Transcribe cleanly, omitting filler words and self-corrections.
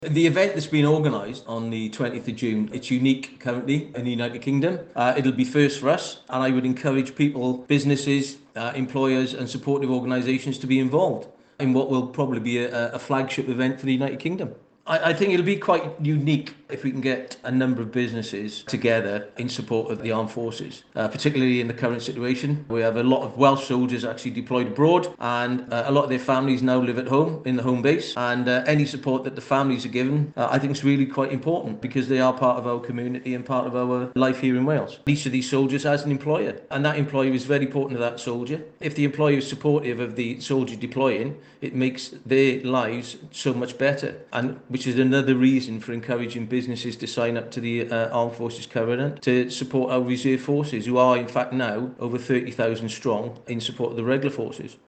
The event that's been organised on the 20th of June, it's unique currently in the United Kingdom. It'll be first for us, and I would encourage people, businesses, employers and supportive organisations to be involved in what will probably be a flagship event for the United Kingdom. I think it'll be quite unique if we can get a number of businesses together in support of the armed forces, particularly in the current situation. We have a lot of Welsh soldiers actually deployed abroad, and a lot of their families now live at home in the home base. And any support that the families are given, I think is really quite important because they are part of our community and part of our life here in Wales. Each of these soldiers has an employer, and that employer is very important to that soldier. If the employer is supportive of the soldier deploying, it makes their lives so much better, and which is another reason for encouraging businesses to sign up to the Armed Forces Covenant to support our reserve forces, who are in fact now over 30,000 strong in support of the regular forces.